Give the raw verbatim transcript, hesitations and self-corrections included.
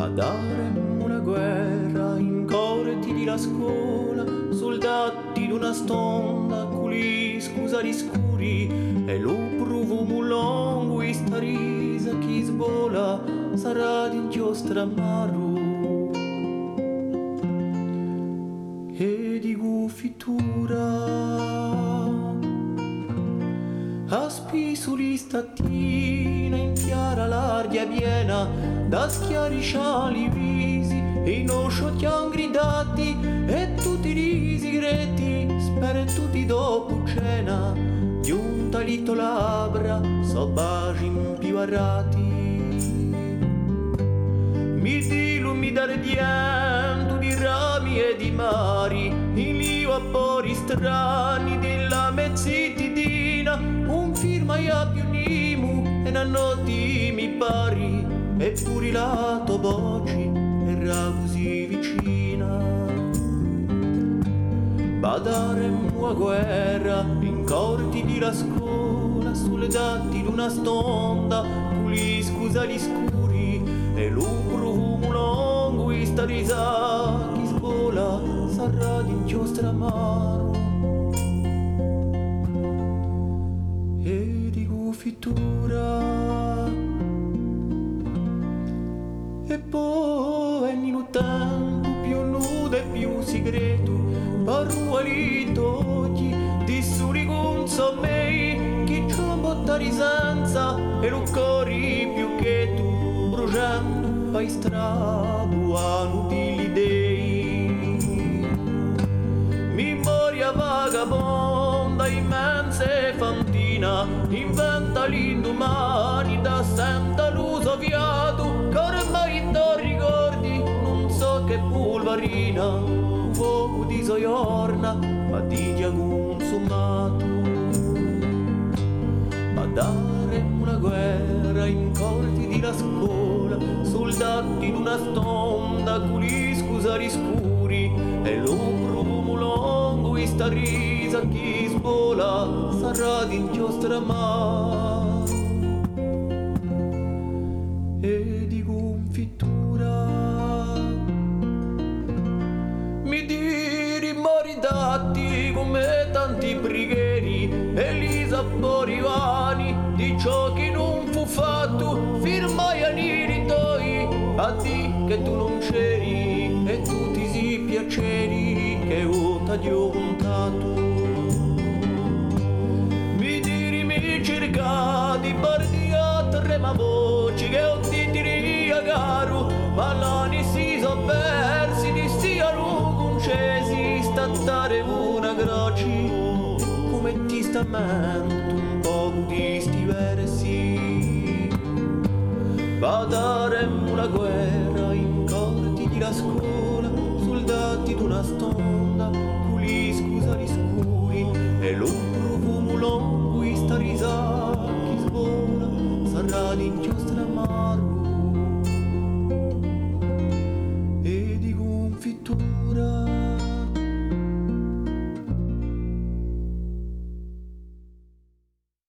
Badaremmo una guerra in corti di la scuola, soldati d'una stonda, culi scusari scuri, e lo provumo lungo e sta risa chi svola sarà di inchiostra amaro e di guffitura. A spisuli stattina in fiara l'aria piena da schiari sciali visi e i nosciotti gridati e tutti i risi greti spera tutti dopo cena di un talito labbra so baci impivarrati. Mi dilumi d'ardiento di rami e di mari in lio a pori strani della mezzitidina un firmaia più nimu e nannoti mi pari eppure lato voci era così vicina. Badaremmo a guerra in corti di la scuola soldati d'una stonda culi scusali scuri e lo profumo lungo e sta risa chi svola sarà di inchiostra amaro e di guffitura. E poi in tempo più nudo e più segreto parrualito oggi di surigunzo mei chi c'è un bottari senza e lo cori più che tu bruciando pai strabuano di dei memoria vagabonda immensa e fantina inventa l'indomani da senta l'uso viato che ormai non ricordi non so che pulvarina un fuoco di soiorna ma di consumato. Ma dare una guerra in corti di la scuola soldati d'una stonda culi scusari scuri e lo profumo lungo e sta risa chi svola sarà di inchiostra amaro e di confittura. Mi diri moridati come tanti brigheri e li sapori vani di ciò che non fu fatto firmai a niri toi a di che tu non c'eri e tutti si piaceri che ho t'adio contato. Mi diri mi cerca di bardi a trema voci che ho di tiri a caro ma l'ani si so persi di sia concesi stattare una croci come ti stamento un po' di sti versi. Badaremmo una guerra in corti di la scuola soldati d'una stonda culi scusali scuri e lo profumo lungo sta risa chi svola sarà di inchiostro